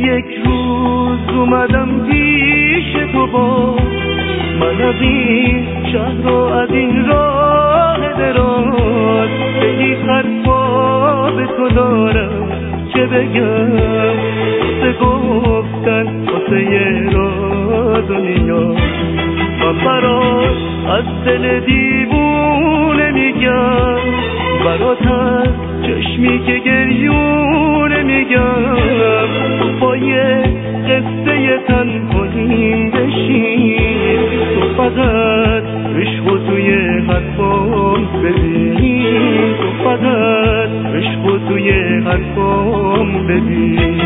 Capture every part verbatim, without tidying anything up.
یک روز اومدم پیش تو با من از این شهر و از این راه دراز خیلی حرفا به تو دارم چه بگم واسه گفتن واسه یه راز و نیاز من برات از دل دیوونه میگم برات از چشمی که گریونه میگم تو با یه قصه تنهاییم بشین تو فقط عشق و توی حرفام ببین تو فقط عشق و توی حرفام ببین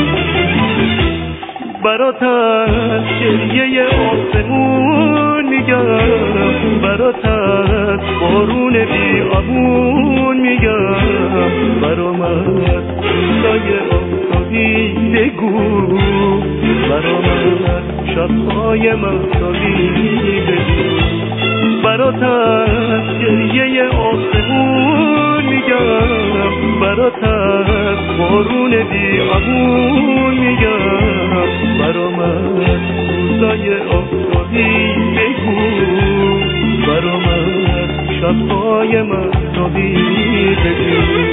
برات از گریه آسمون میگم برات از بارون بیابون میگم برام از روزای آفتابی بگو برام از شبهای مهتابی بگو برات از گریه آسمون میگم برات از بارون بیابون میگم برام از روزای آفتابی بگو برام از شبهای مهتابی بگو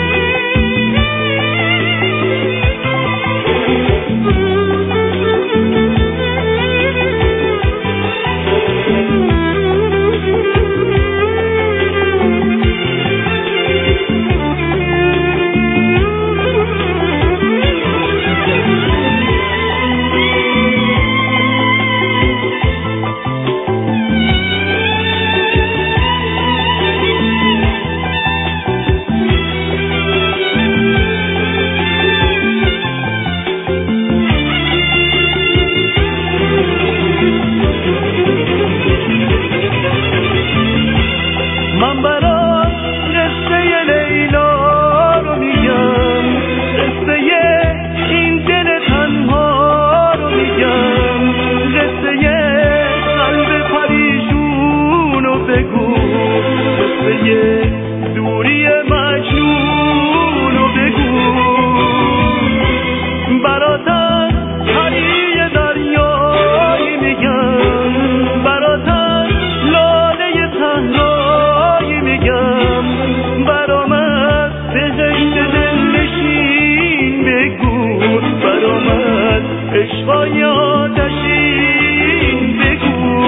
دوری مجنون و بگو برات از حریه دریایی میگم برات از لاله صحرایی میگم برام از بهشت دلنشین بگو برام از عشقای آتشین بگو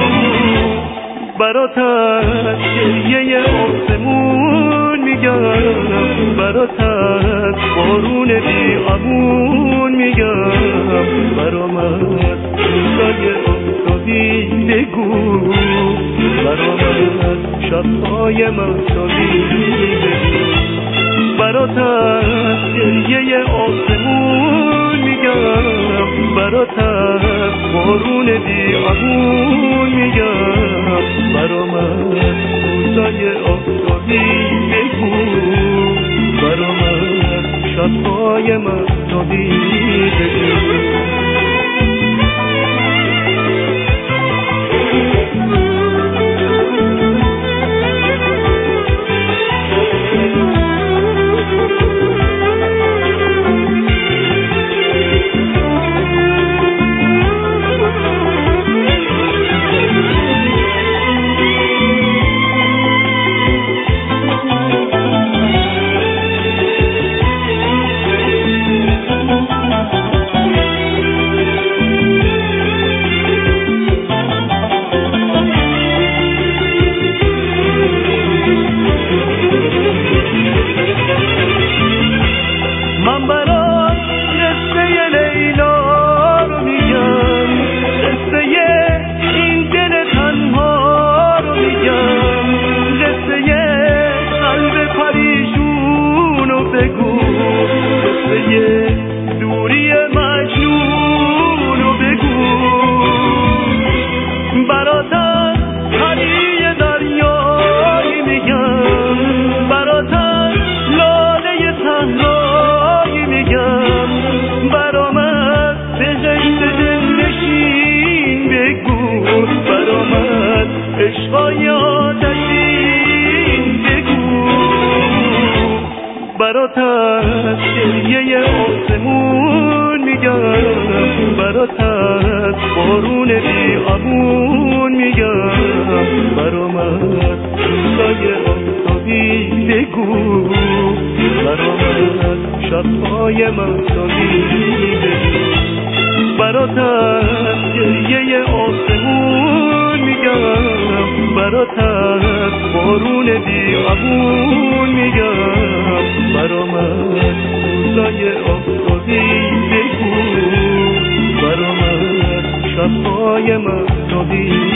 برات از گریه آسمون میگم برات از بارون بیابون میگم برام از روزای آفتابی بگو برام از شبهای مهتابی بگو برات از گریه آسمون میگم برات از بارون بیابون میگم برام از روزای آفتابی بگو برام از شبهای مهتابی بگو شبهای من تازیده برات از گریه آسمون میگم برات از بارون بی امون میگم برام از روزای آفتابی بگو برام از شبهای من تازیده